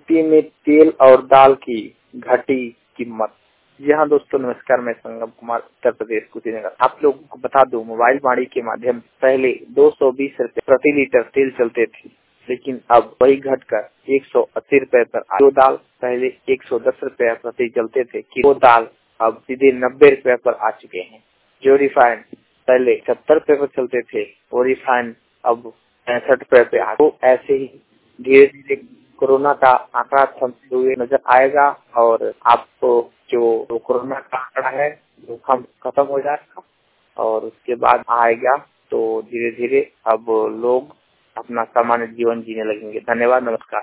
UP में तेल और दाल की घटी कीमत। जी हाँ दोस्तों, नमस्कार। मैं संगम कुमार, उत्तर प्रदेश कुशीनगर। आप लोगों को बता दूं, मोबाइल वाणी के माध्यम से पहले 220 रुपए प्रति लीटर तेल चलते थे, लेकिन अब वही घटकर 180 रुपए पर। किलो दाल पहले 110 रुपए प्रति चलते थे, किलो दाल अब सीधे 90 रुपए पर आ चुके हैं। जो रिफाइंड पहले 70 रुपए पर चलते थे, वो रिफाइंड अब 65 रुपए पे आ। तो ऐसे ही धीरे धीरे कोरोना का आंकड़ा थमते हुए नजर आएगा और आपको जो कोरोना का आंकड़ा है वो खत्म हो जाएगा और उसके बाद आएगा तो धीरे धीरे अब लोग अपना सामान्य जीवन जीने लगेंगे। धन्यवाद, नमस्कार।